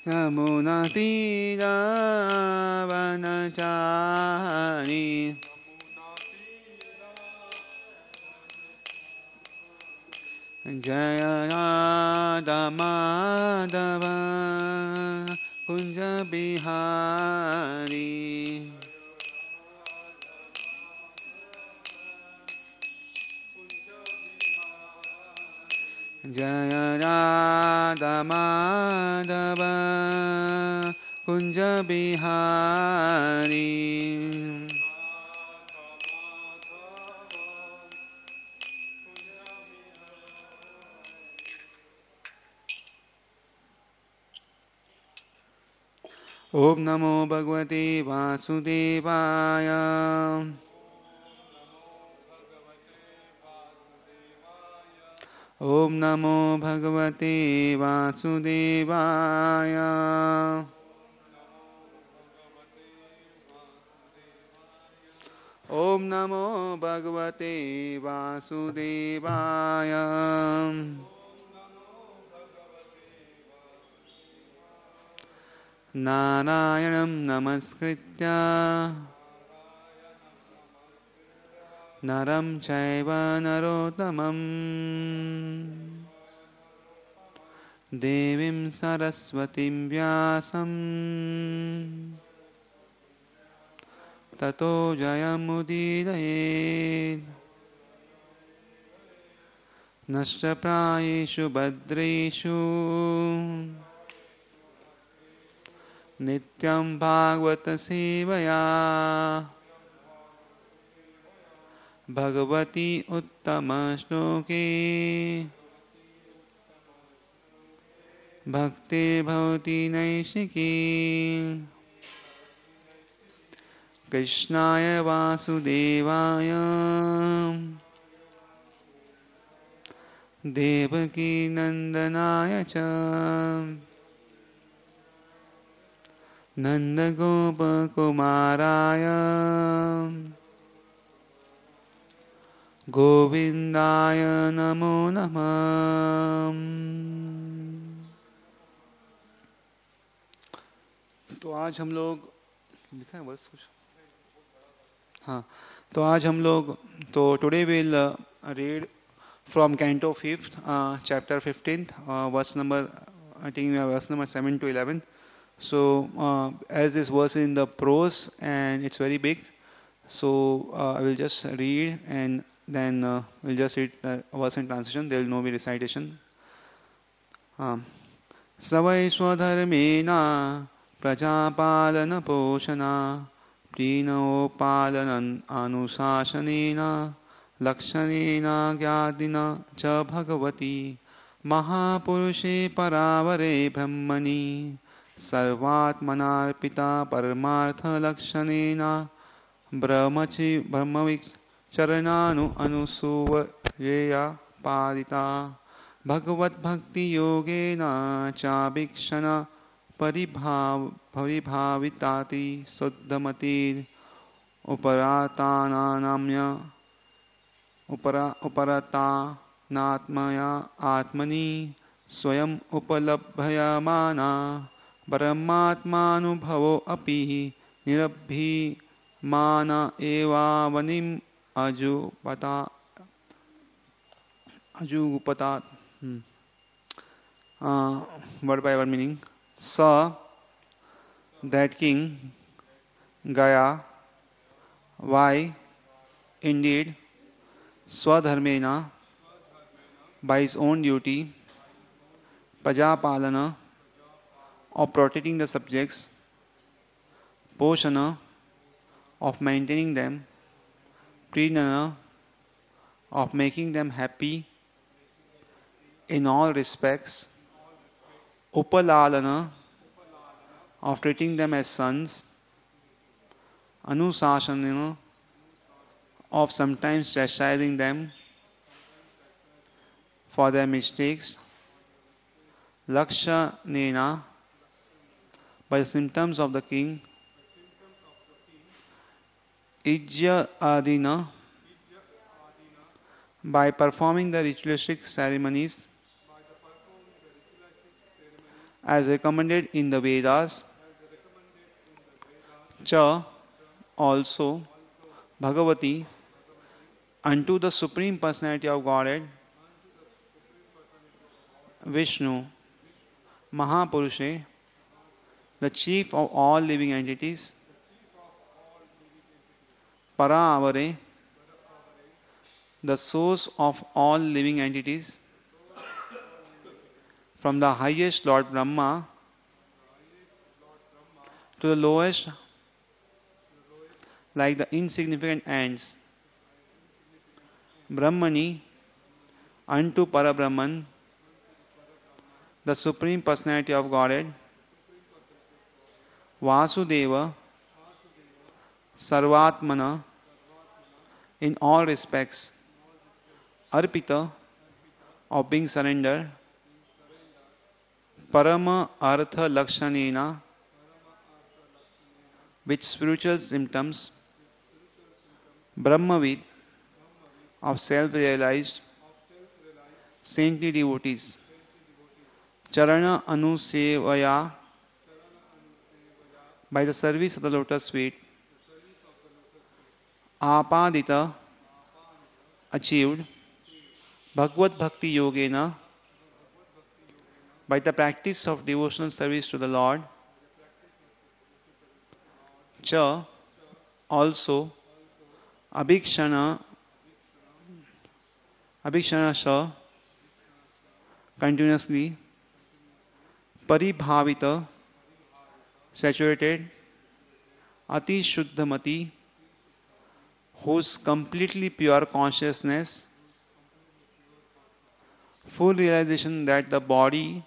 यमुनातीरावनचारी जय राधा माधव कुंज बिहारी जय राधा माधव कुंज बिहारी ओम नमो भगवते वासुदेवाय ओम नमो भगवते वासुदेवाय ओम नमो भगवते वासुदेवाय नारायणं नमस्कृत्य नरं चैव नरोत्तमं देवीं सरस्वतीं व्यासं ततो जयमुदीरयेत् नष्टप्रायेषु भद्रेषु नित्यं भागवत सेवया भगवती उत्तम श्लोके भक्तिर्भवति नैशिकी कृष्णाय वासुदेवाय देवकी नंदनाय च नंदगोपकुमाराय गोविंदाय नमो नमः। तो आज हम लोग लिखा है बस कुछ हाँ तो आज हम लोग today will read from canto 5th chapter 15th verse number I think verse number 7 to 11. So as this verse is in the prose and it's very big, so I will just read and then we'll just read verse in translation. There will no be recitation. Savai swadharmena prajapalana poshana प्रीणोपालनन् अनुशासनेन लक्षणेन ज्ञातिना च भगवती महापुरुषे परावरे ब्रह्मणि सर्वात्मनार्पिता परमार्थलक्षणेन ब्रह्मविचरणानु अनुसूयया पादिता भगवद्भक्तियोगेन चाभिक्षण परिभाविताति शुद्धमतिर् उपरतानात्मया आत्मनि स्वयं उपलभ्यमाना परमात्मानुभवो अपि निरभीमान एवावनिम् अजुगुपता word by word meaning. Saw that king Gaya, why indeed Swadharmena, by his own duty, Pajapalana, of protecting the subjects, Poshana, of maintaining them, Prinana, of making them happy in all respects, Upalalana, of treating them as sons, Anusasana, of sometimes chastising them for their mistakes, Lakshanena, by the symptoms of the king, Ijya Adina, by performing the ritualistic ceremonies, as recommended in the Vedas. Cha also Bhagavati unto the Supreme Personality of Godhead, Vishnu, Mahapurushe, the chief of all living entities, Paravare, the source of all living entities, from the highest Lord Brahma to the lowest, like the insignificant ants, Brahmani unto Parabrahman, the Supreme Personality of Godhead, Vasudeva, Sarvatmana, in all respects, Arpita, of being surrendered, Parama Artha Lakshanena, with spiritual symptoms, Brahmavid, of self-realized, saintly devotees, Charana Anusevaya, by the service of the lotus feet, Apadita, achieved, Bhagavad Bhakti Yogena, by the practice of devotional service to the Lord, Cha, also, Abhikshana Sha, continuously, Paribhavita, saturated, Ati Shuddhamati, whose completely pure consciousness, full realization that the body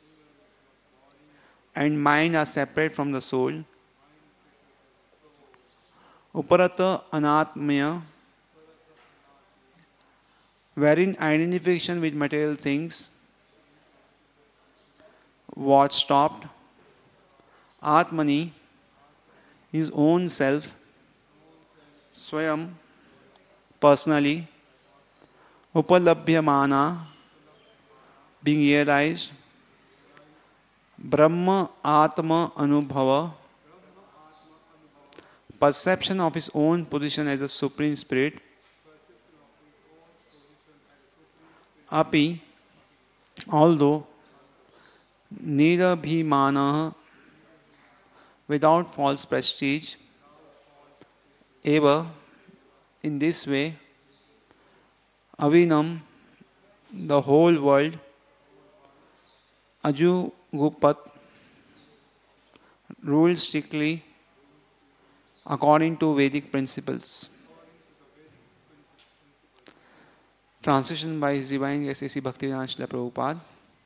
and mind are separate from the soul, Uparata Anatmaya, wherein identification with material things was stopped, Atmani, his own self, Swayam, personally, Upalabhyamana, being realized, Brahma Atma Anubhava, perception of his own position as a Supreme Spirit, Api, although, Nirabhimana, without false prestige, Eva, in this way, Avinam, the whole world, Ajugupat, ruled strictly according to Vedic principles. Translation by His Divine Grace A.C. Bhaktivedanta Srila Prabhupada.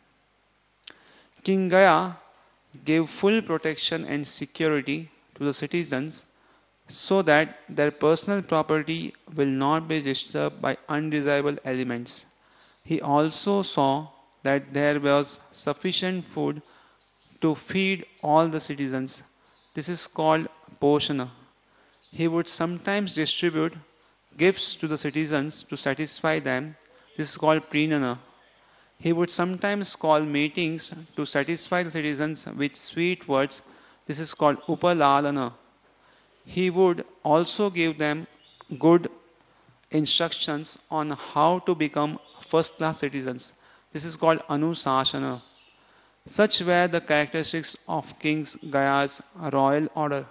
King Gaya gave full protection and security to the citizens so that their personal property will not be disturbed by undesirable elements. He also saw that there was sufficient food to feed all the citizens. This is called Poshana. He would sometimes distribute gifts to the citizens to satisfy them. This is called Prinana. He would sometimes call meetings to satisfy the citizens with sweet words. This is called Upalalana. He would also give them good instructions on how to become first-class citizens. This is called Anusasana. Such were the characteristics of King Gaya's royal order.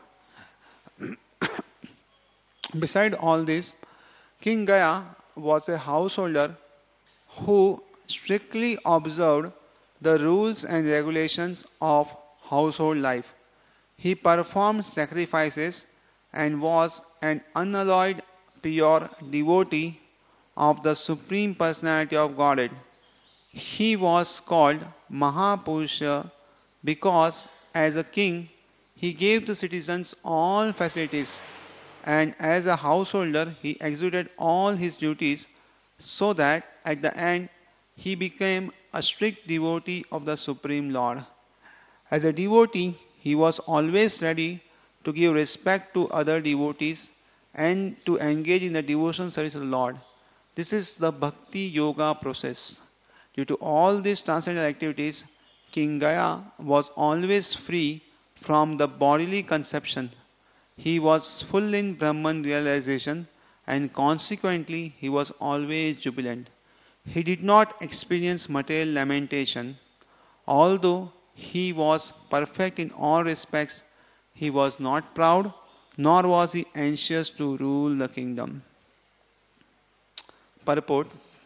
Beside all this, King Gaya was a householder who strictly observed the rules and regulations of household life. He performed sacrifices and was an unalloyed pure devotee of the Supreme Personality of Godhead. He was called Mahapurusha because as a king he gave the citizens all facilities, and as a householder he executed all his duties, so that at the end he became a strict devotee of the Supreme Lord. As a devotee, he was always ready to give respect to other devotees and to engage in the devotional service of the Lord. This is the Bhakti Yoga process. Due to all these transcendental activities, King Gaya was always free from the bodily conception. He was full in Brahman realization and consequently he was always jubilant. He did not experience material lamentation. Although he was perfect in all respects, he was not proud, nor was he anxious to rule the kingdom. Purport.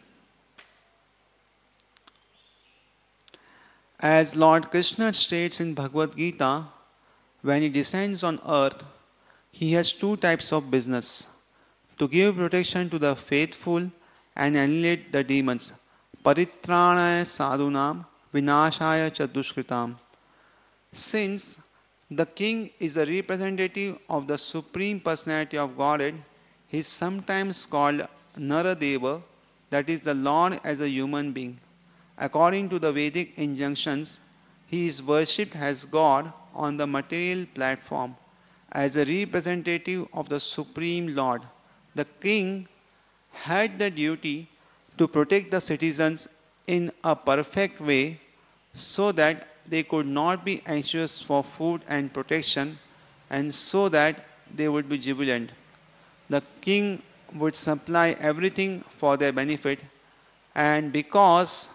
As Lord Krishna states in Bhagavad Gita, when he descends on earth, he has two types of business: to give protection to the faithful and annihilate the demons. Paritranaya sadhunam vinashaya cha dushkritam. Since the king is a representative of the Supreme Personality of Godhead, he is sometimes called Naradeva, that is the Lord as a human being. According to the Vedic injunctions, he is worshipped as God on the material platform, as a representative of the Supreme Lord. The king had the duty to protect the citizens in a perfect way so that they could not be anxious for food and protection, and so that they would be jubilant. The king would supply everything for their benefit, and because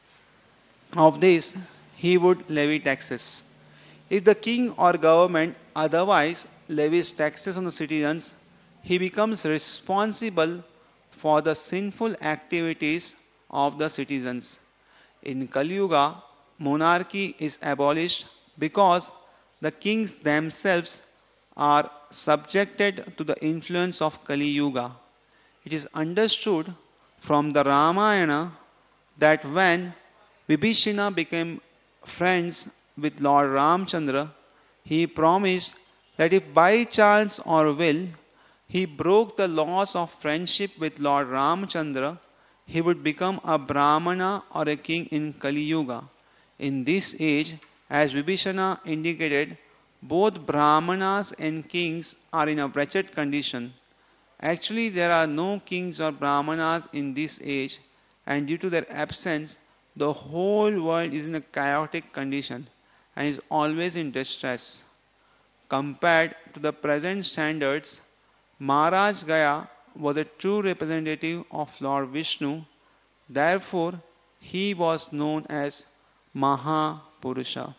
of this, he would levy taxes. If the king or government otherwise levies taxes on the citizens, he becomes responsible for the sinful activities of the citizens. In Kali Yuga, monarchy is abolished because the kings themselves are subjected to the influence of Kali Yuga. It is understood from the Ramayana that when Vibhishana became friends with Lord Ramchandra, he promised that if by chance or will he broke the laws of friendship with Lord Ramchandra, he would become a Brahmana or a king in Kali Yuga. In this age, as Vibhishana indicated, both Brahmanas and kings are in a wretched condition. Actually, there are no kings or Brahmanas in this age, and due to their absence, the whole world is in a chaotic condition and is always in distress. Compared to the present standards, Maharaj Gaya was a true representative of Lord Vishnu. Therefore, he was known as Mahapurusha.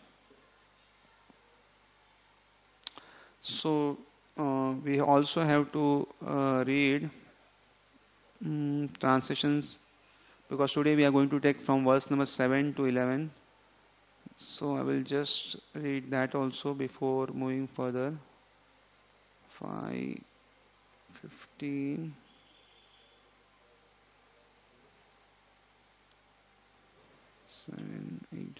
So, we also have to read translations, because today we are going to take from verse number 7 to 11. So, I will just read that also before moving further. 5, 15, 7, 8.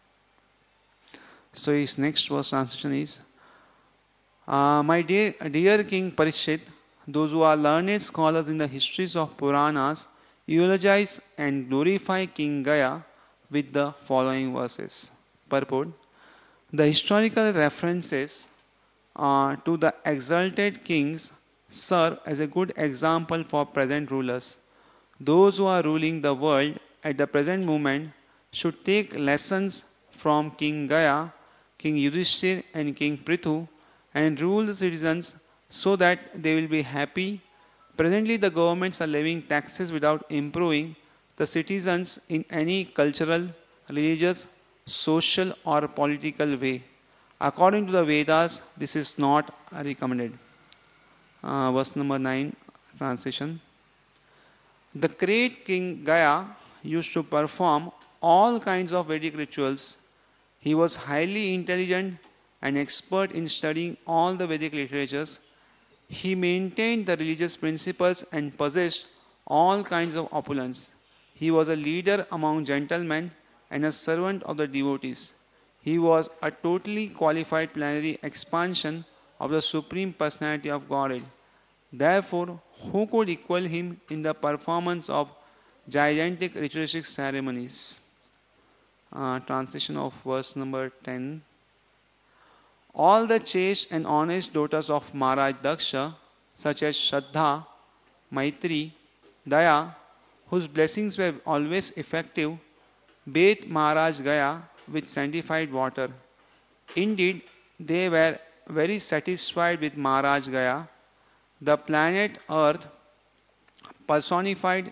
So his next verse translation is, my dear King Parikshit, those who are learned scholars in the histories of Puranas eulogize and glorify King Gaya with the following verses. Purport. The historical references to the exalted kings serve as a good example for present rulers. Those who are ruling the world at the present moment should take lessons from King Gaya, King Yudhishthir and King Prithu, and rule the citizens so that they will be happy. Presently the governments are levying taxes without improving the citizens in any cultural, religious, social or political way. According to the Vedas, this is not recommended. Verse number 9, translation. The great King Gaya used to perform all kinds of Vedic rituals. He was highly intelligent and expert in studying all the Vedic literatures. He maintained the religious principles and possessed all kinds of opulence. He was a leader among gentlemen and a servant of the devotees. He was a totally qualified plenary expansion of the Supreme Personality of Godhead. Therefore, who could equal him in the performance of gigantic ritualistic ceremonies? Translation of verse number 10. All the chaste and honest daughters of Maharaj Daksha, such as Shraddha, Maitri, Daya, whose blessings were always effective, bathed Maharaj Gaya with sanctified water. Indeed, they were very satisfied with Maharaj Gaya. The planet Earth, personified,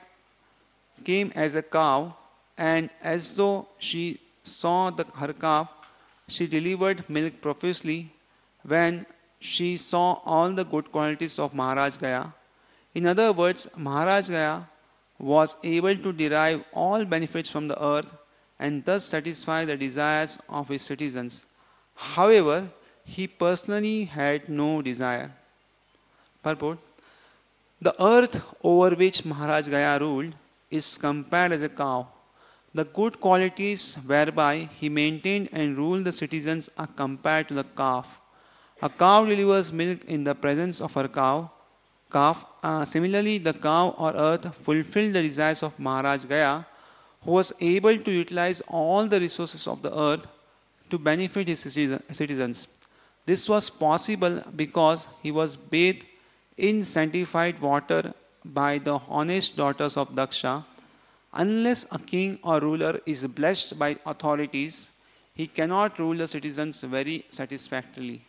came as a cow, and as though she saw her calf, she delivered milk profusely when she saw all the good qualities of Maharaj Gaya. In other words, Maharaj Gaya was able to derive all benefits from the earth and thus satisfy the desires of his citizens. However, he personally had no desire. Purport: the earth over which Maharaj Gaya ruled is compared as a cow. The good qualities whereby he maintained and ruled the citizens are compared to the calf. A cow delivers milk in the presence of her calf. Similarly, the cow or earth fulfilled the desires of Maharaj Gaya, who was able to utilize all the resources of the earth to benefit his citizens. This was possible because he was bathed in sanctified water by the honest daughters of Daksha. Unless a king or ruler is blessed by authorities, he cannot rule the citizens very satisfactorily.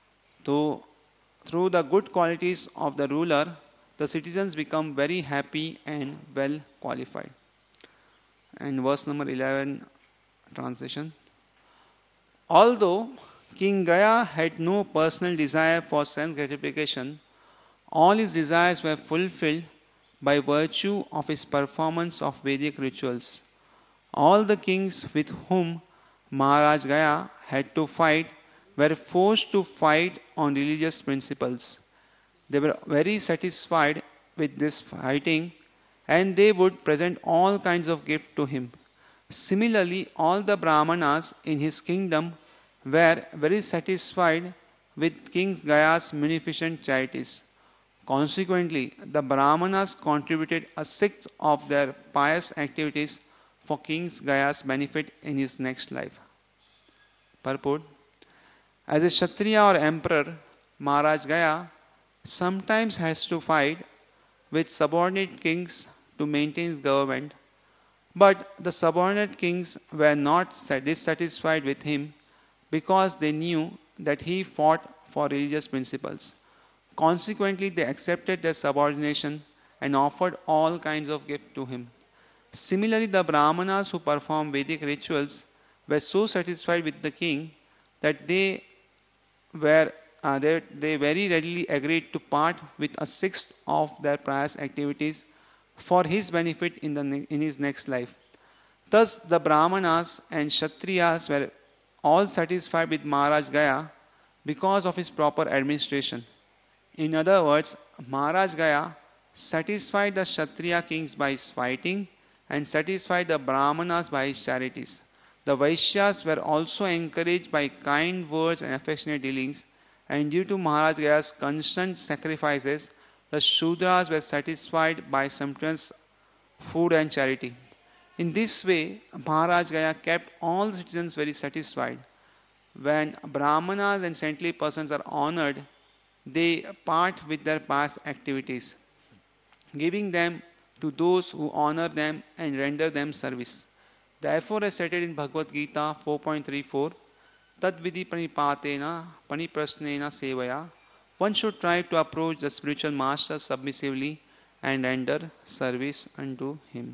So, through the good qualities of the ruler, the citizens become very happy and well qualified. And verse number 11, translation. Although King Gaya had no personal desire for sense gratification, all his desires were fulfilled by virtue of his performance of Vedic rituals. All the kings with whom Maharaj Gaya had to fight were forced to fight on religious principles. They were very satisfied with this fighting, and they would present all kinds of gifts to him. Similarly, all the Brahmanas in his kingdom were very satisfied with King Gaya's munificent charities. Consequently, the Brahmanas contributed a sixth of their pious activities for King Gaya's benefit in his next life. Purport: as a Kshatriya or emperor, Maharaj Gaya sometimes has to fight with subordinate kings to maintain his government, but the subordinate kings were not dissatisfied with him because they knew that he fought for religious principles. Consequently, they accepted their subordination and offered all kinds of gifts to him. Similarly, the Brahmanas who performed Vedic rituals were so satisfied with the king that they very readily agreed to part with a sixth of their pious activities for his benefit in his next life. Thus, the Brahmanas and Kshatriyas were all satisfied with Maharaj Gaya because of his proper administration. In other words, Maharaj Gaya satisfied the Kshatriya kings by his fighting and satisfied the Brahmanas by his charities. The Vaishyas were also encouraged by kind words and affectionate dealings, and due to Maharaj Gaya's constant sacrifices, the Shudras were satisfied by sumptuous food and charity. In this way, Maharaj Gaya kept all the citizens very satisfied. When Brahmanas and saintly persons are honored, they part with their past activities, giving them to those who honor them and render them service. Therefore, as stated in Bhagavad Gita 4.34, Tadvidi pranipatena paniprasnena sevaya, one should try to approach the spiritual master submissively and render service unto him.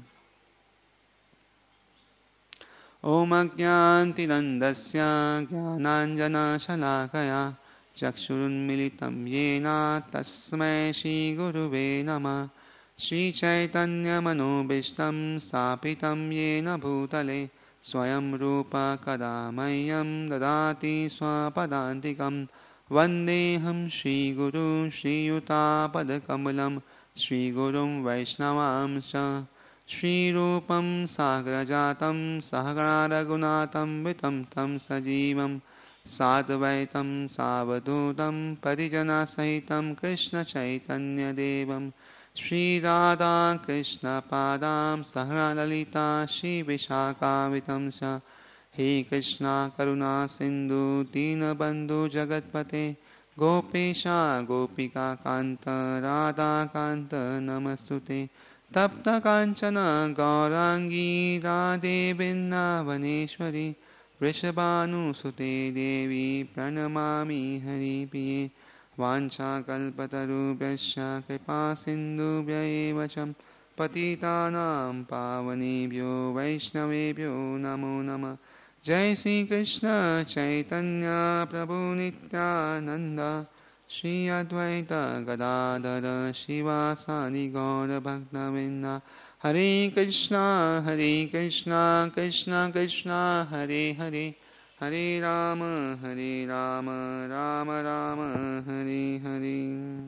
Om Ajnanti Dandasya Jnananjana Shalakaya Chakshurunmilitam Yena Tasmai Shri Guruve Namah. Shri Chaitanya Manobishtam Sapitam Yena Bhutale Swayam Rupa Kadamayam Dadati Swapadantikam Vandeham Shri Guru Shri Yuta Padakamalam Shri Gurum Vaishnavamsha Shri Rupam Sagrajatam Sahagara Gunatam Vitam Tam Sajivam Sadvaitam Savadutam Parijana Sahitam Krishna Chaitanya Devam Shri Radha Krishna Padam Sahara Lalita Shri Vishaka Vitamsha He Krishna Karuna Sindhu Dinabandhu Jagatpate Gopesha Gopika Kanta Radha Kanta Namastute Tapta Kanchana Gaurangi Radhe Vrindavaneshwari वृषभानुसुते देवी प्रणमामि हरिप्रिये वाञ्छाकल्पतरुभ्यश्च कृपासिन्धुभ्य एव च पतितानां पावनेभ्यो वैष्णवेभ्यो नमो नमः। जय श्री कृष्ण चैतन्य प्रभु नित्यानंद श्री अद्वैत गदाधर शिवासादि गौर भक्तवृंद। हरे कृष्णा कृष्ण कृष्ण हरे हरे, हरे Ram Ram Ram Hare Hare.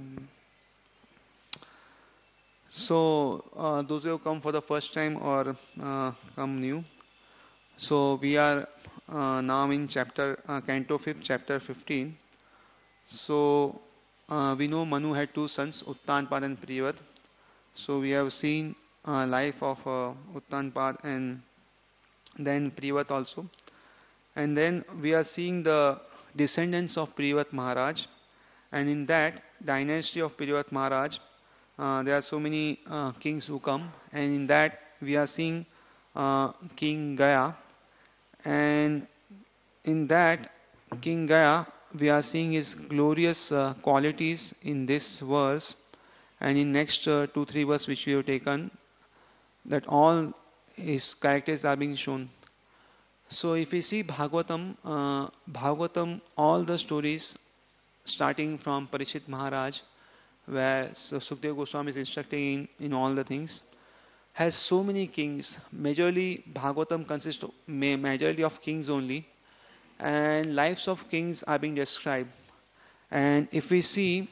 So, those who have come for the first time or come new, so we are now in Canto 5, chapter 15. So we know Manu had two sons, Uttanpad and Priyavat. So we have seen life of Uttanpad and then Priyavat also. And then we are seeing the descendants of Priyavat Maharaj. And in that dynasty of Priyavat Maharaj, there are so many kings who come. And in that we are seeing King Gaya. And in that King Gaya, we are seeing his glorious qualities in this verse, and in next 2-3 verse which we have taken, that all his characters are being shown. So if we see Bhagavatam, all the stories starting from Parikshit Maharaj, where Sukadeva Goswami is instructing in all the things, has so many kings. Majorly Bhagavatam consists majorly of kings only, and lives of kings are being described. And if we see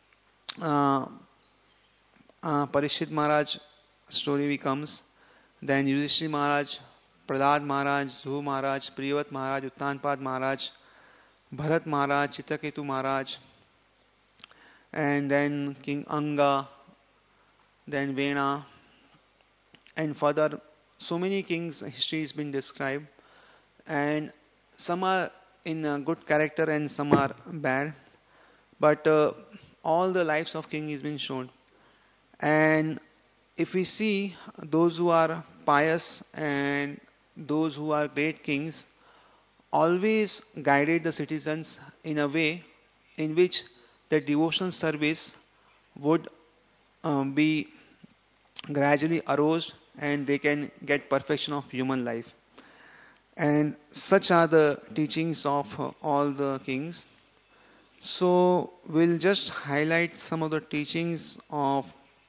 Parikshit Maharaj story becomes, then Yudhishthira Maharaj, Prahlad Maharaj, Dhruv Maharaj, Priyavat Maharaj, Uttanpad Maharaj, Bharat Maharaj, Chitraketu Maharaj, and then King Anga, then Vena, and further so many kings' history has been described, and some are in a good character and some are bad, but all the lives of king is been shown. And if we see those who are pious and those who are great kings, always guided the citizens in a way in which the devotional service would be gradually arose and they can get perfection of human life. And such are the teachings of all the kings. So we'll just highlight some of the teachings of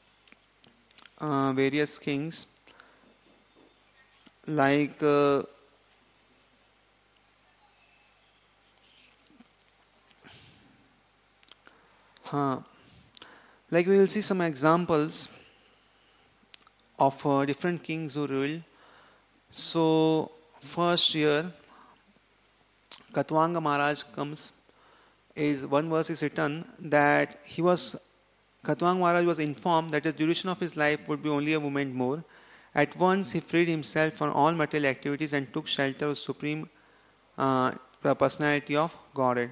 various kings, like like we will see some examples of different kings who ruled. So first year, Katwanga Maharaj comes. Is one verse is written that Katwanga Maharaj was informed that the duration of his life would be only a moment more. At once he freed himself from all material activities and took shelter of supreme personality of Godhead.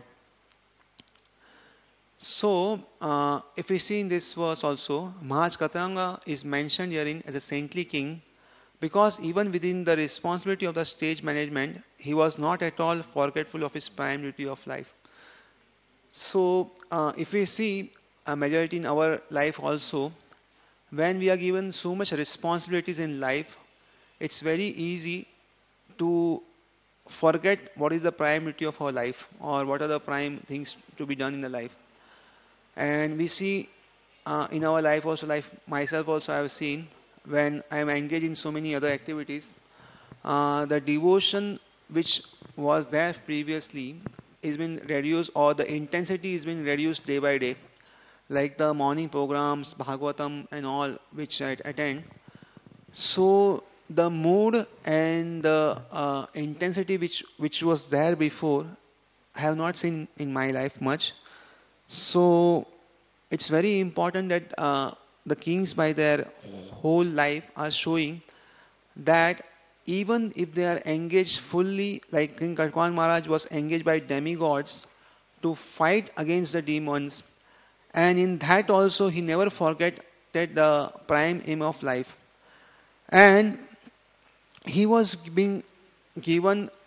So, if we see in this verse also, Maharaj Katwanga is mentioned herein as a saintly king, because even within the responsibility of the stage management, he was not at all forgetful of his prime duty of life. So, if we see a majority in our life also, when we are given so much responsibilities in life, it's very easy to forget what is the prime duty of our life or what are the prime things to be done in the life. And we see in our life also, like myself also I have seen, when I am engaged in so many other activities, the devotion which was there previously is been reduced, or the intensity is being reduced day by day, like the morning programs, Bhagavatam and all which I attend. So the mood and the intensity which was there before, I have not seen in my life much. So it's very important that the kings by their whole life are showing that even if they are engaged fully, like King Katwanga Maharaj was engaged by demigods to fight against the demons, and in that also he never forget that the prime aim of life. And he was being given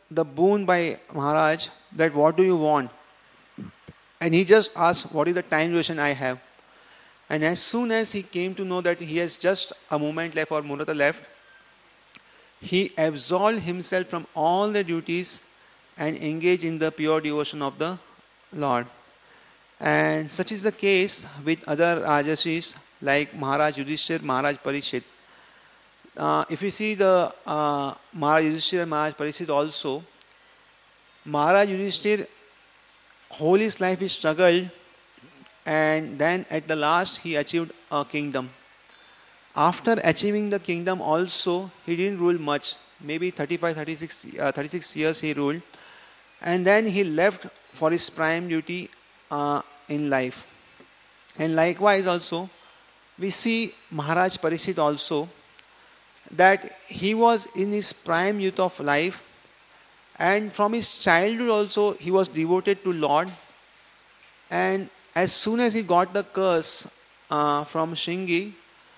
the boon by Maharaj that what do you want? And he just asked, what is the time duration I have? And as soon as he came to know that he has just a moment left or Murata left, he absolved himself from all the duties and engaged in the pure devotion of the Lord. And such is the case with other Rajashis like Maharaj Yudhishthir, Maharaj Parikshit. If you see the Maharaj Yudhishthir and Maharaj Parikshit also, Maharaj Yudhishthir whole his life he struggled, and then at the last he achieved a kingdom. After achieving the kingdom also, he didn't rule much. Maybe 36 years he ruled. And then he left for his prime duty in life. And likewise also, we see Maharaj Parikshit also, that he was in his prime youth of life, and from his childhood also he was devoted to Lord. And as soon as he got the curse from Shringi,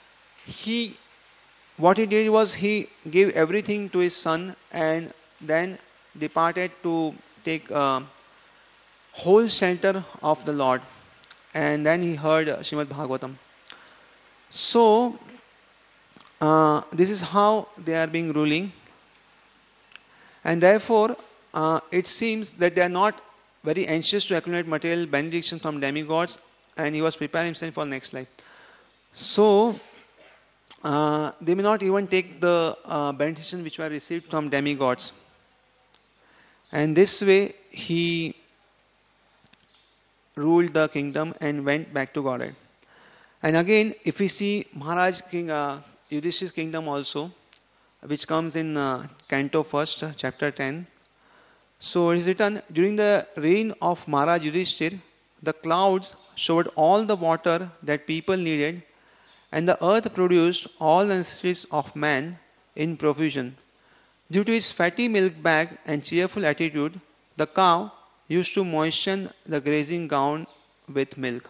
what he did was he gave everything to his son and then departed to take whole shelter of the Lord. And then he heard Srimad Bhagavatam. So, this is how they are being ruling. And therefore, it seems that they are not very anxious to accumulate material benedictions from demigods, and he was preparing himself for next life. So, they may not even take the benediction which were received from demigods. And this way, he ruled the kingdom and went back to Godhead. And again, if we see Maharaj King Yudhishthir's kingdom also, which comes in Canto 1st, chapter 10. So it is written, during the reign of Maharaj Yudhishthir, the clouds showed all the water that people needed, and the earth produced all the necessities of man in profusion. Due to his fatty milk bag and cheerful attitude, the cow used to moisten the grazing ground with milk.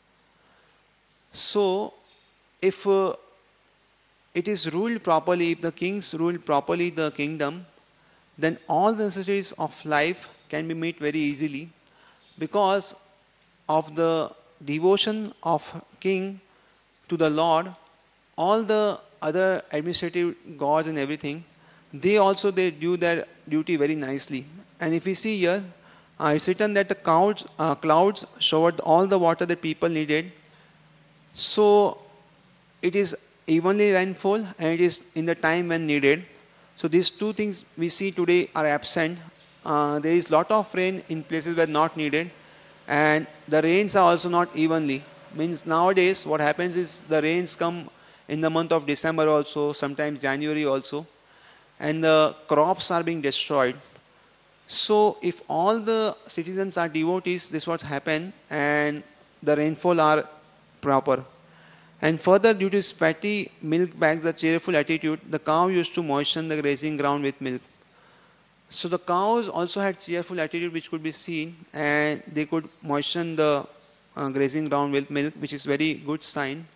So, if it is ruled properly, if the kings rule properly the kingdom, then all the necessities of life can be met very easily, because of the devotion of king to the Lord. All the other administrative gods and everything, they do their duty very nicely. And if we see here, it's written that the clouds showered all the water that people needed. So it is evenly rainfall and it is in the time when needed. So these two things we see today are absent. There is lot of rain in places where not needed, and the rains are also not evenly. Means nowadays what happens is the rains come in the month of December also, sometimes January also, and the crops are being destroyed. So if all the citizens are devotees, this what happen, and the rainfall are proper. And further, due to his fatty milk bags, the cheerful attitude, the cow used to moisten the grazing ground with milk. So the cows also had cheerful attitude which could be seen, and they could moisten the grazing ground with milk, which is very good sign.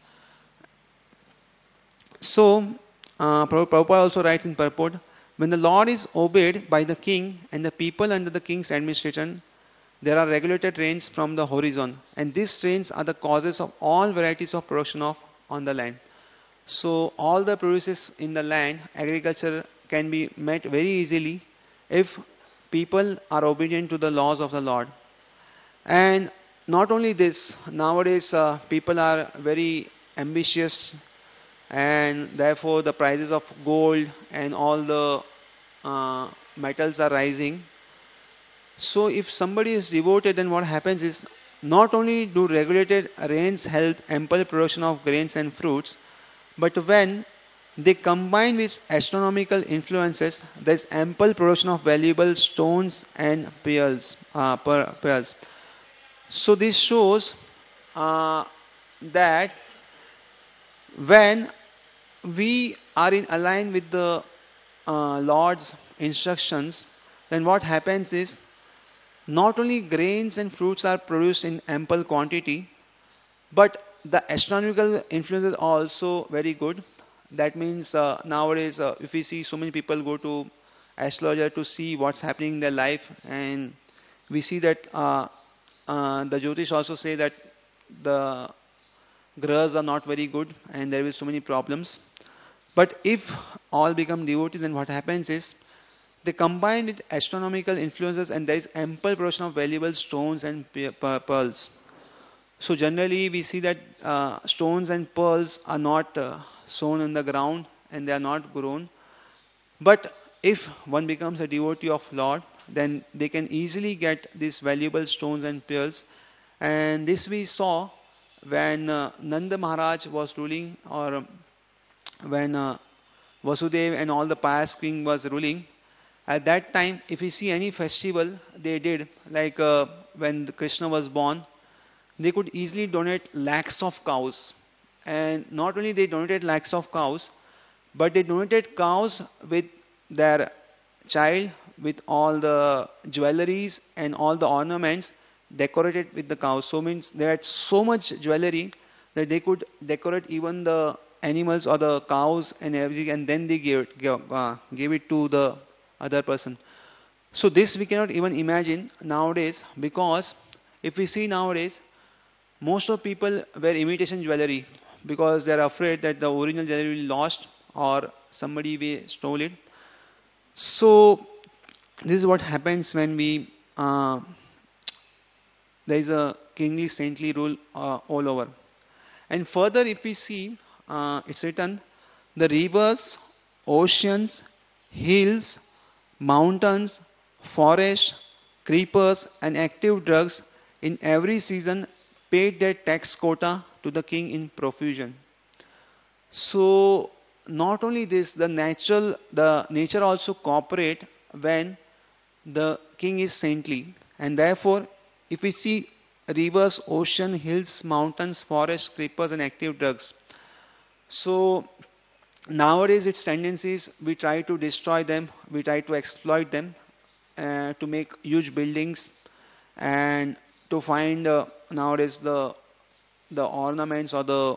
So, Prabhupada also writes in purport, when the Lord is obeyed by the king and the people under the king's administration, there are regulated rains from the horizon, and these rains are the causes of all varieties of production on the land. So all the produces in the land, agriculture can be met very easily if people are obedient to the laws of the Lord. And not only this, nowadays people are very ambitious, and therefore the prices of gold and all the metals are rising. So if somebody is devoted, then what happens is, not only do regulated rains help ample production of grains and fruits, but when they combine with astronomical influences, there is ample production of valuable stones and pearls. So this shows that when we are in align with the Lord's instructions, then what happens is, not only grains and fruits are produced in ample quantity, but the astronomical influences are also very good. That means nowadays, if we see so many people go to astrologer to see what's happening in their life, and we see that the Jyotish also say that the grahas are not very good and there will be so many problems. But if all become devotees, then what happens is they combine with astronomical influences and there is ample production of valuable stones and pearls. So generally we see that stones and pearls are not sown in the ground and they are not grown. But if one becomes a devotee of Lord, then they can easily get these valuable stones and pearls. And this we saw when Nanda Maharaj was ruling, or when Vasudev and all the past king was ruling. At that time, if we see any festival they did, like when Krishna was born, they could easily donate lakhs of cows. And not only they donated lakhs of cows, but they donated cows with their child, with all the jewelries and all the ornaments decorated with the cows. So means they had so much jewelry that they could decorate even the animals or the cows and everything, and then they gave it to the other person. So this we cannot even imagine nowadays, because if we see nowadays, most of people wear imitation jewelry because they are afraid that the original jewelry will be lost or somebody will stole it. So this is what happens when we there is a kingly saintly rule all over. And further, if we see, it's written, the rivers, oceans, hills, mountains, forests, creepers, and active drugs in every season paid their tax quota to the king in profusion. So not only this, the nature also cooperate when the king is saintly, and therefore, if we see rivers, ocean, hills, mountains, forests, creepers, and active drugs. So nowadays its tendencies, we try to destroy them, we try to exploit them to make huge buildings and to find nowadays the ornaments or the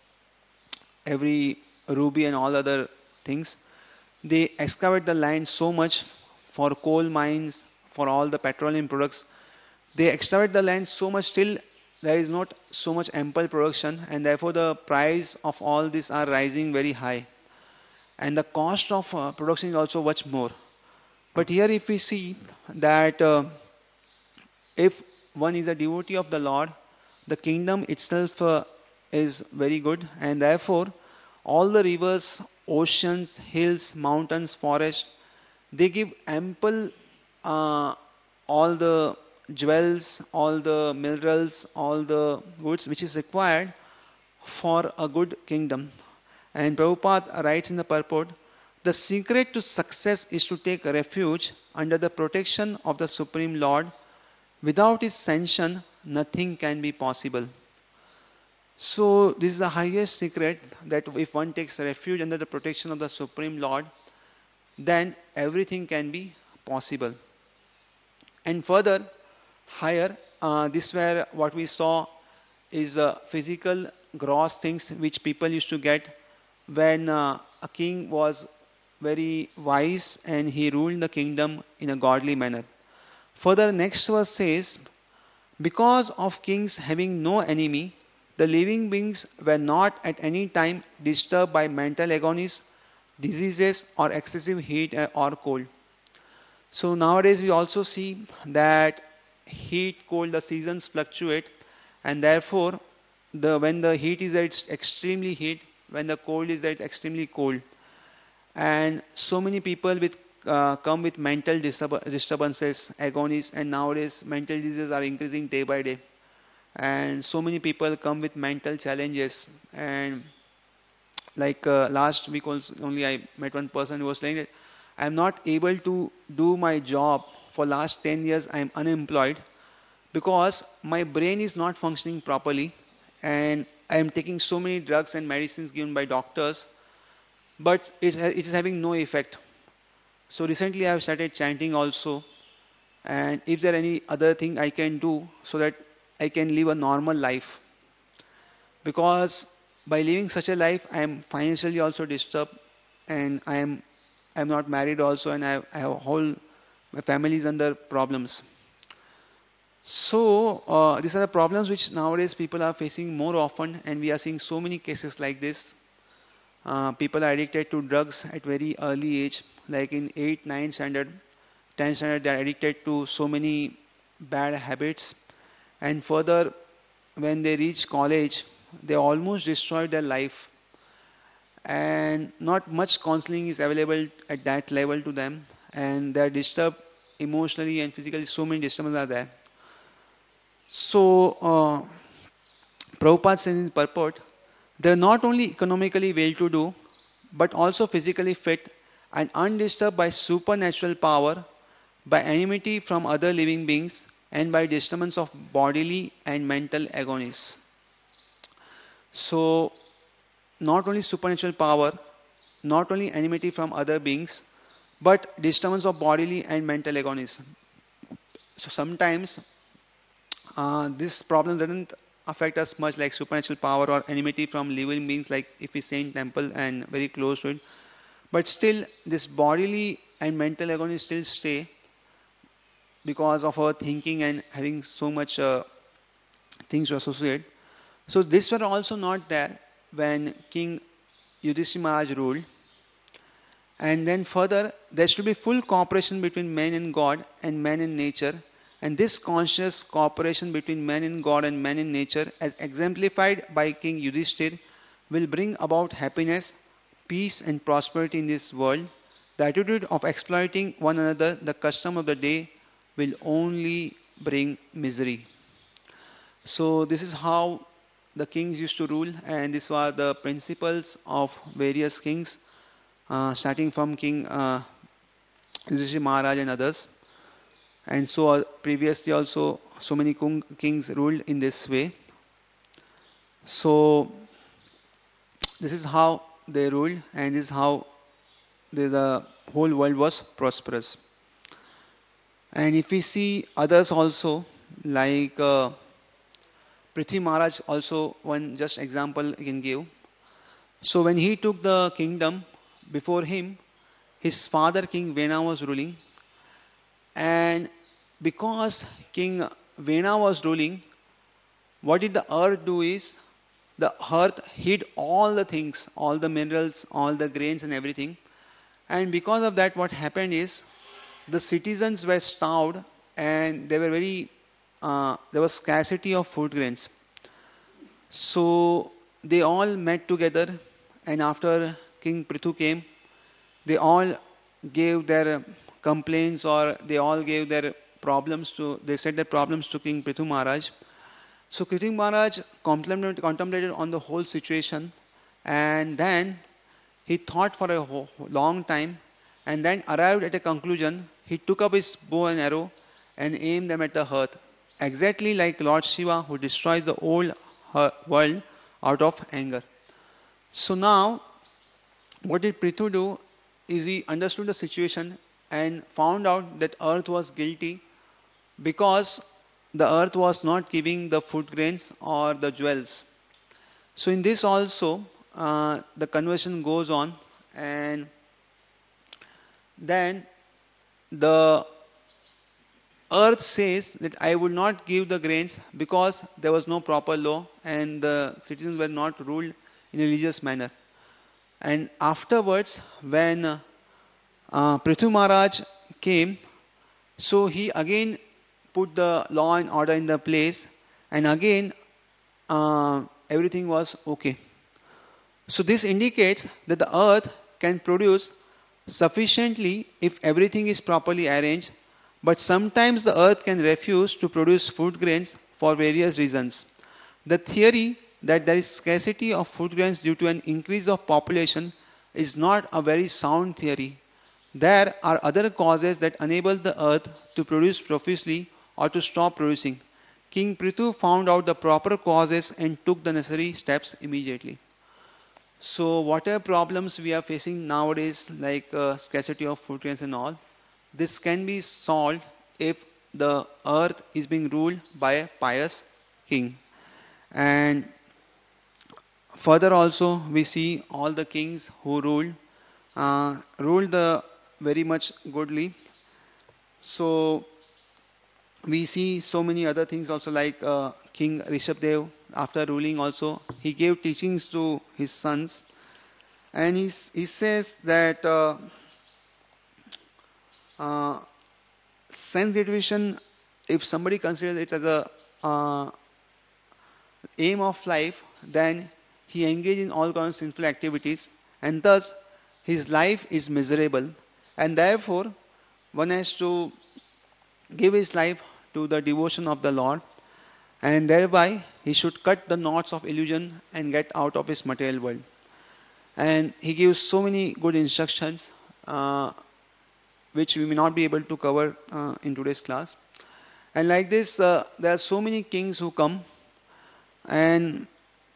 every ruby and all other things. They excavate the land so much for coal mines, for all the petroleum products. They excavate the land so much till there is not so much ample production, and therefore the price of all these are rising very high. And the cost of production is also much more. But here if we see that if one is a devotee of the Lord, the kingdom itself is very good, and therefore all the rivers, oceans, hills, mountains, forests, they give ample all the jewels, all the minerals, all the goods which is required for a good kingdom. And Prabhupada writes in the purport, the secret to success is to take refuge under the protection of the Supreme Lord. Without His sanction, nothing can be possible. So this is the highest secret, that if one takes refuge under the protection of the Supreme Lord, then everything can be possible. And further, higher, this where what we saw is physical gross things which people used to get when a king was very wise and he ruled the kingdom in a godly manner. Further, next verse says, because of kings having no enemy, the living beings were not at any time disturbed by mental agonies, diseases, or excessive heat or cold. So nowadays we also see that heat, cold, the seasons fluctuate, and therefore when the heat is at extremely heat, when the cold is at extremely cold, and so many people with come with mental disturbances, agonies, and nowadays mental diseases are increasing day by day, and so many people come with mental challenges. And like last week only I met one person who was saying that I am not able to do my job for last 10 years. I am unemployed because my brain is not functioning properly, and I am taking so many drugs and medicines given by doctors, but it is having no effect. So recently I have started chanting also, and if there any other thing I can do so that I can live a normal life, because by living such a life I am financially also disturbed, and I am I'm not married also, and I have whole my family is under problems. So these are the problems which nowadays people are facing more often, and we are seeing so many cases like this. People are addicted to drugs at very early age, like in 8, 9 standard, 10 standard, they are addicted to so many bad habits. And further, when they reach college, they almost destroy their life. And not much counseling is available at that level to them. And they are disturbed emotionally and physically. So many disturbances are there. So, Prabhupada says in purport, they are not only economically well-to-do, but also physically fit and undisturbed by supernatural power, by enmity from other living beings, and by disturbance of bodily and mental agonies. So, not only supernatural power, not only enmity from other beings, but disturbance of bodily and mental agonies. So sometimes this problem doesn't affect us much like supernatural power or enmity from living beings, like if we stay in temple and very close to it. But still, this bodily and mental agony still stay because of our thinking and having so much things to associate. So this were also not there when King Yudhishthira Maharaj ruled. And then further, there should be full cooperation between man and God and man and nature. And this conscious cooperation between man and God and man and nature, as exemplified by King Yudhishthir, will bring about happiness, peace and prosperity in this world. The attitude of exploiting one another, the custom of the day, will only bring misery. So this is how the kings used to rule, and these were the principles of various kings, starting from King Yudhishthira Maharaj and others. And so previously also so many kings ruled in this way. So this is how they ruled, and this is how the whole world was prosperous. And if we see others also, like Prithvi Maharaj also, one just example I can give. So when he took the kingdom, before him, his father King Vena was ruling. And because King Vena was ruling, what did the earth do is, the earth hid all the things, all the minerals, all the grains and everything. And because of that, what happened is, the citizens were starved and they were there was scarcity of food grains. So they all met together, and after King Prithu came, they all gave their complaints, or they all gave their problems to, they said their problems to King Prithu Maharaj. So Prithu Maharaj contemplated on the whole situation, and then he thought for a long time, and then arrived at a conclusion. He took up his bow and arrow and aimed them at the earth, exactly like Lord Shiva, who destroys the whole world out of anger. So now, what did Prithu do is he understood the situation and found out that earth was guilty because the earth was not giving the food grains or the jewels. So in this also, the conversion goes on, and then the earth says that I will not give the grains because there was no proper law and the citizens were not ruled in a religious manner. And afterwards, when Prithu Maharaj came, so he again put the law and order in the place, and again everything was okay. So this indicates that the earth can produce sufficiently if everything is properly arranged, but sometimes the earth can refuse to produce food grains for various reasons. The theory that there is scarcity of food grains due to an increase of population is not a very sound theory. There are other causes that enable the earth to produce profusely or to stop producing. King Prithu found out the proper causes and took the necessary steps immediately. So whatever problems we are facing nowadays, like scarcity of food grains and all, this can be solved if the earth is being ruled by a pious king. And further also we see all the kings who ruled, ruled very much goodly. So we see so many other things also, like King Rishabdev, after ruling also, he gave teachings to his sons. And he says that uh, sense deprivation, if somebody considers it as a aim of life, then he engages in all kinds of sinful activities, and thus his life is miserable. And therefore, one has to give his life to the devotion of the Lord, and thereby he should cut the knots of illusion and get out of his material world. And he gives so many good instructions, which we may not be able to cover in today's class. And like this, there are so many kings who come, and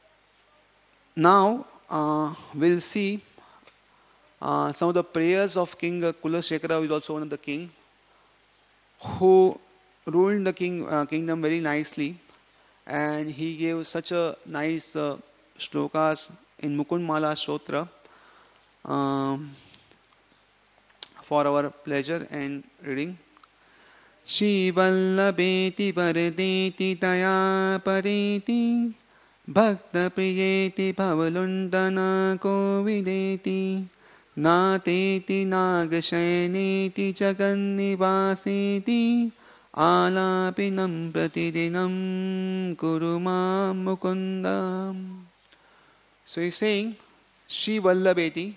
now we'll see some of the prayers of King Kulashekara, who is also one of the king, who ruled the kingdom very nicely, and he gave such a nice shlokas in Mukundmala Stotra for our pleasure and reading. Shri Vallabheti Paradeti Taya Pareti Bhakta Priyeti Pavalundana Kovideti Nateti Nagashayaneti Jagannivaseti Alapinam Pratidinam Kuruma Mukundam. So he's saying Shri Vallabheti.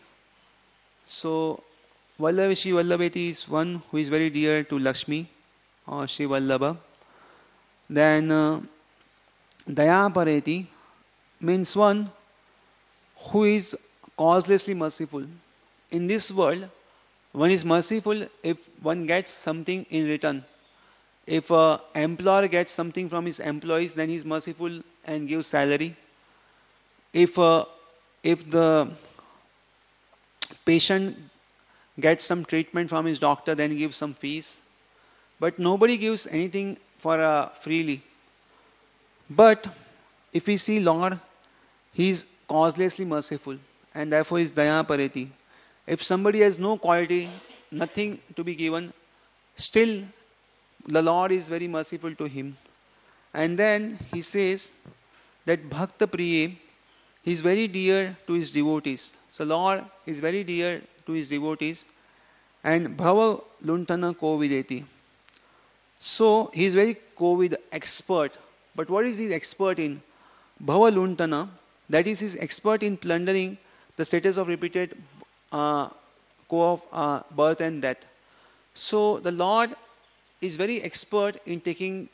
So Shri Vallabheti is one who is very dear to Lakshmi, or Shri Vallabha. Then Dayapareti means one who is causelessly merciful. In this world, one is merciful if one gets something in return. If an employer gets something from his employees, then he is merciful and gives salary. If the patient gets some treatment from his doctor, then he gives some fees. But nobody gives anything for freely. But if we see Lord, he is causelessly merciful, and therefore is Daya Pareti. If somebody has no quality, nothing to be given, still the Lord is very merciful to him. And then he says that Bhakta Priye, he is very dear to his devotees. So Lord is very dear to his devotees. And Bhava Luntana Kovideti. So he is very Kovid expert. But what is he expert in? Bhava Luntana, that is, he is expert in plundering the status of repeated of birth and death. So the Lord is very expert in taking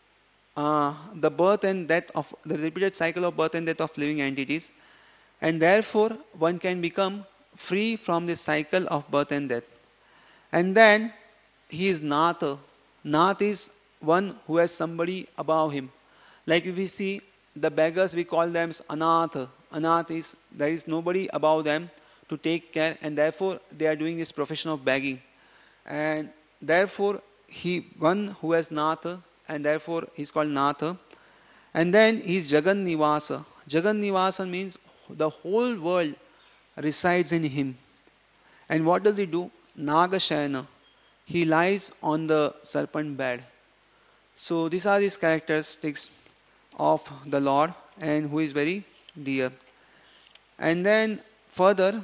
the birth and death of the repeated cycle of birth and death of living entities, and therefore one can become free from this cycle of birth and death. And then he is Nath. Nath is one who has somebody above him. Like if we see the beggars, we call them Anath. Anath is, there is nobody above them to take care, and therefore they are doing this profession of begging. And therefore one who has Nath, and therefore he is called Nath. And then he is Jagan Nivasa. Jagan Nivasa means the whole world resides in him. And what does he do? Nagashayana. He lies on the serpent bed. So these are these characteristics of the Lord, and who is very dear. And then further,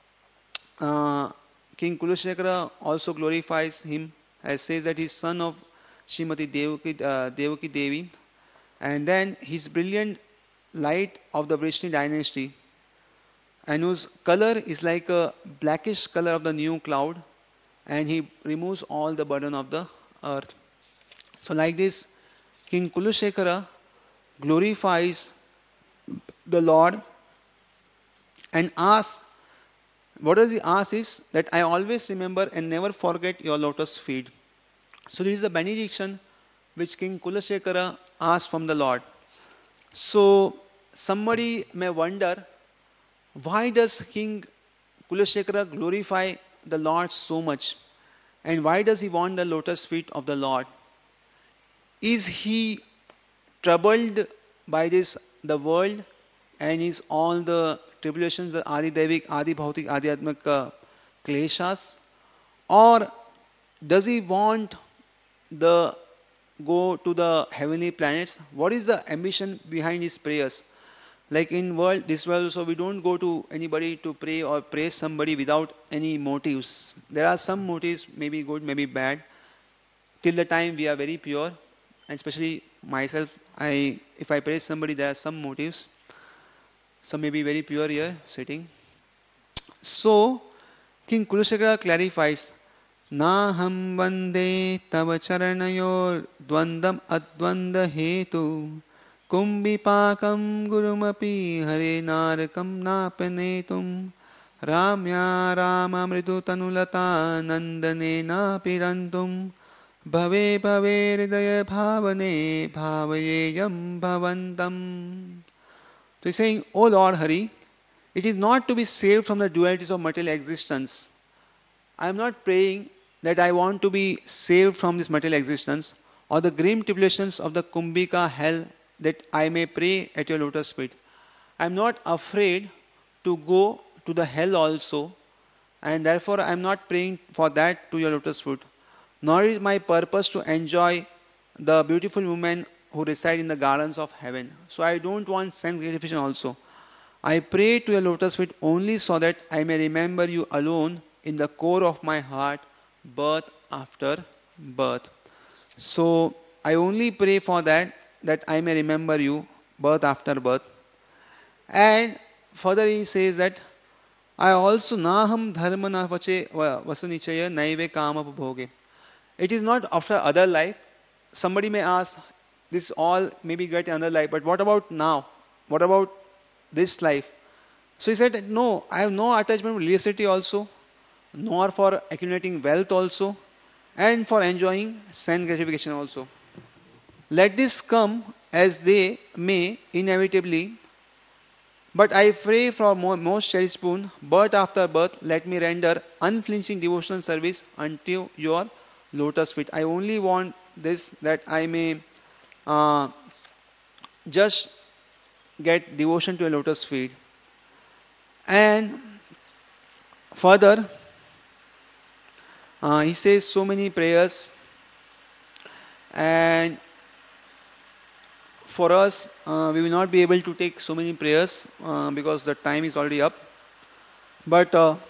King Kulashekara also glorifies him, as says that he is son of Srimati Devaki Devi, and then his brilliant light of the Vrishni dynasty, and whose color is like a blackish color of the new cloud, and he removes all the burden of the earth. So like this, King Kulashekara glorifies the Lord and asks, what does he ask is that I always remember and never forget your lotus feet. So this is the benediction which King Kulashekara asked from the Lord. So somebody may wonder, why does King Kulashekara glorify the Lord so much? And why does he want the lotus feet of the Lord? Is he troubled by this, the world, and is all the tribulations, the Adi Devik, Adi Bhautik, Adi Atmik kleshas, or does he want the go to the heavenly planets? What is the ambition behind his prayers? Like in world, this world, so we don't go to anybody to pray or praise somebody without any motives. There are some motives, maybe good, maybe bad. Till the time we are very pure, and especially myself, if I praise somebody, there are some motives. Some may be very pure here, sitting. So, King Kulashagra clarifies, Naham vande tava charanayor dvandam advanda hetu kumbhipakam gurumapi hare narakam napanetum ramya rama mridu tanulata nandane napirantum bhave bhave hridaya bhavane bhavayeyam bhavantam. So he's saying, O Lord Hari, it is not to be saved from the dualities of material existence. I am not praying that I want to be saved from this material existence or the grim tribulations of the Kumbhika hell, that I may pray at your lotus feet. I am not afraid to go to the hell also, and therefore I am not praying for that to your lotus feet. Nor is my purpose to enjoy the beautiful women who reside in the gardens of heaven. So I don't want sense gratification also. I pray to your lotus feet only so that I may remember you alone in the core of my heart, birth after birth. So I only pray for that I may remember you, birth after birth. And further he says that I also naham dharma na vache vasanichaya naive kama bhoge. It is not after other life. Somebody may ask, this all maybe get another life, but what about now? What about this life? So he said, no, I have no attachment with religiosity also, nor for accumulating wealth also, and for enjoying sense gratification also. Let this come as they may inevitably, but I pray for most cherished boon, birth after birth, let me render unflinching devotional service unto your lotus feet. I only want this, that I may just get devotion to a lotus feet. And further, he says so many prayers, and for us, we will not be able to take so many prayers because the time is already up. But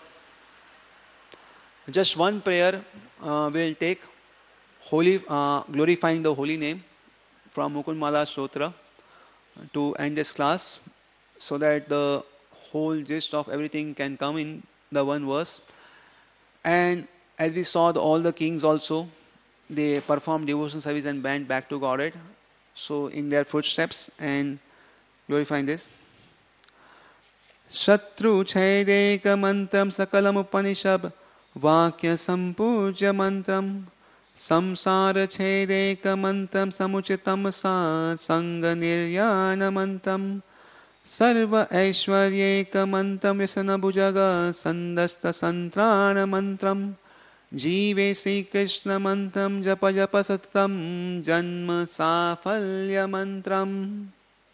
just one prayer we will take, holy, glorifying the holy name from Mukundmala Stotra to end this class, so that the whole gist of everything can come in the one verse. And as we saw, all the kings also, they performed devotion service and went back to Godhead. So in their footsteps and glorifying this. Shatru Chedeka Mantram Sakalam Upanishad Vakya Sampujya Mantram Samsara Chedeka Mantram Samuchitam Sa Sanga Niryana Mantram Sarva Aishwaryeka Mantram Yasana Bhujaga Sandasta Santrana Mantram Jive Sri Krishna Mantram Japa Japa Satam Janma Safalya Mantram.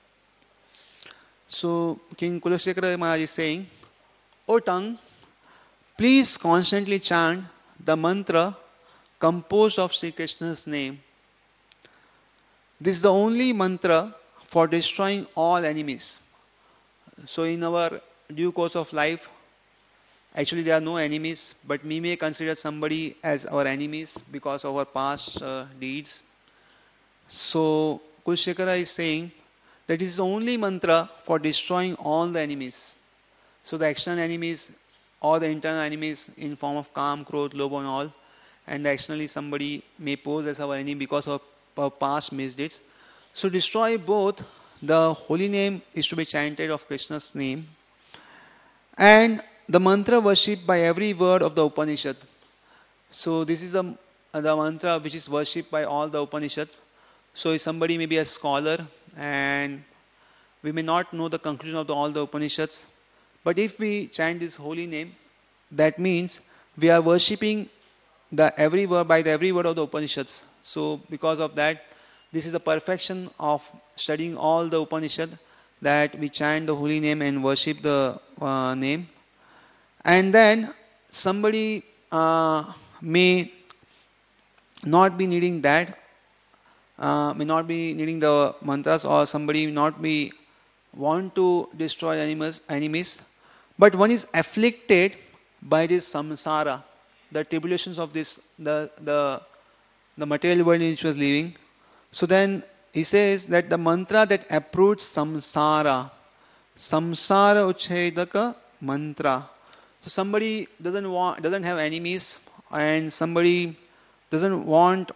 So King Kulashagra Maharaj is saying, O tongue, please constantly chant the mantra composed of Sri Krishna's name. This is the only mantra for destroying all enemies. So in our due course of life, actually there are no enemies, but we may consider somebody as our enemies because of our past deeds. So Kulashagra is saying that is the only mantra for destroying all the enemies. So the external enemies or the internal enemies in form of Kam, Krodh, Lobha and all, and externally somebody may pose as our enemy because of our past misdeeds. So destroy both. The holy name is to be chanted of Krishna's name, and the mantra worshipped by every word of the Upanishad. So this is the mantra which is worshipped by all the Upanishad. So if somebody may be a scholar and we may not know the conclusion of all the Upanishads, but if we chant this holy name, that means we are worshipping the every word by the every word of the Upanishads. So because of that, this is the perfection of studying all the Upanishad, that we chant the holy name and worship the name. And then somebody may not be needing that, may not be needing the mantras, or somebody may not be want to destroy enemies, but one is afflicted by this samsara, the tribulations of this, the material world in which was living. So then he says that the mantra that uproots samsara, samsara uchedaka mantra. So somebody doesn't have enemies, and somebody doesn't want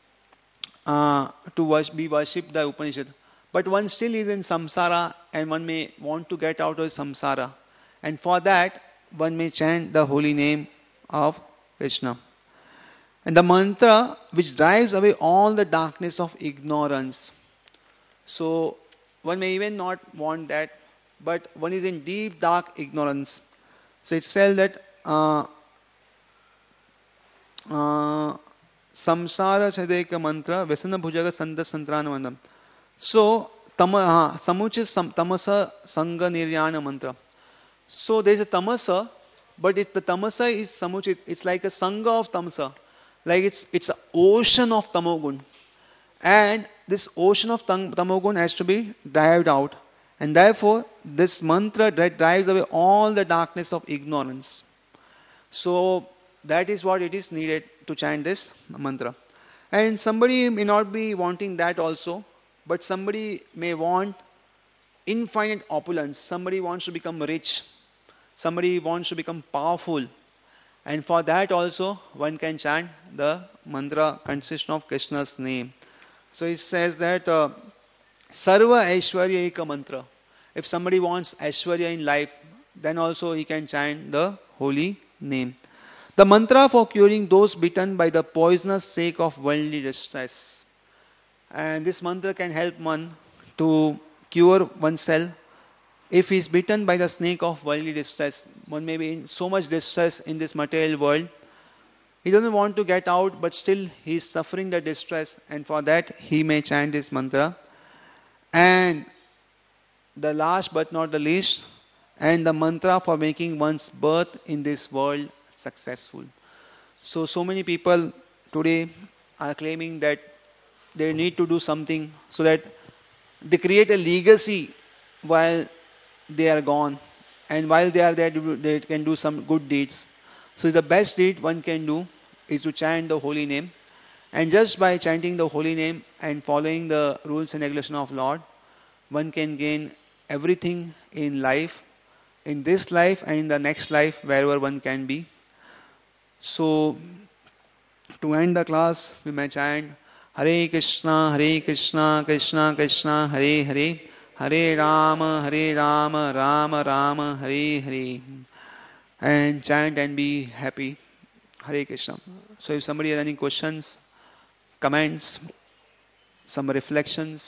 to be worshipped the Upanishad. But one still is in samsara, and one may want to get out of samsara. And for that, one may chant the holy name of Krishna. And the mantra which drives away all the darkness of ignorance. So one may even not want that, but one is in deep dark ignorance. So it says that samsara chadeka mantra vesana bhujaga sanda santranavandam. So samuchis tamasa sanga niryana mantra. So there is a tamasa, but the tamasa is samuchit. It's like a sangha of tamasa. Like it's an ocean of tamogun. And this ocean of tamogun has to be dived out. And therefore, this mantra that drives away all the darkness of ignorance. So that is what it is needed to chant this mantra. And somebody may not be wanting that also, but somebody may want infinite opulence. Somebody wants to become rich. Somebody wants to become powerful. And for that also, one can chant the mantra consisting of Krishna's name. So it says that Sarva Aishwarya Eka mantra. If somebody wants Aishwarya in life, then also he can chant the holy name. The mantra for curing those bitten by the poisonous snake of worldly distress. And this mantra can help one to cure oneself. If he is bitten by the snake of worldly distress, one may be in so much distress in this material world. He doesn't want to get out, but still he is suffering the distress, and for that he may chant this mantra. And the last but not the least, and the mantra for making one's birth in this world successful. So many people today are claiming that they need to do something so that they create a legacy while they are gone, and while they are there, they can do some good deeds. So the best deed one can do is to chant the holy name, and just by chanting the holy name and following the rules and regulation of Lord, one can gain everything in life, in this life and in the next life, wherever one can be. So to end the class, we may chant Hare Krishna, Krishna Krishna, Hare Hare, Hare Rama, Rama Rama, Hare Hare, and chant and be happy. Hare Krishna. So if somebody has any questions, comments, some reflections,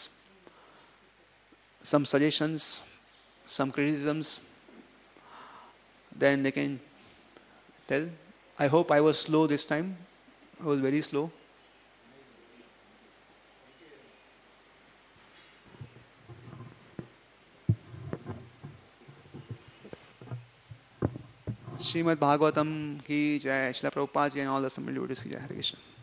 some suggestions, some criticisms, then they can tell. I hope I was slow this time. I was very slow. Srimad Bhagavatam ki jai, Srila Prabhupada ji and all the assembled devotees ki jai. Hare Krishna.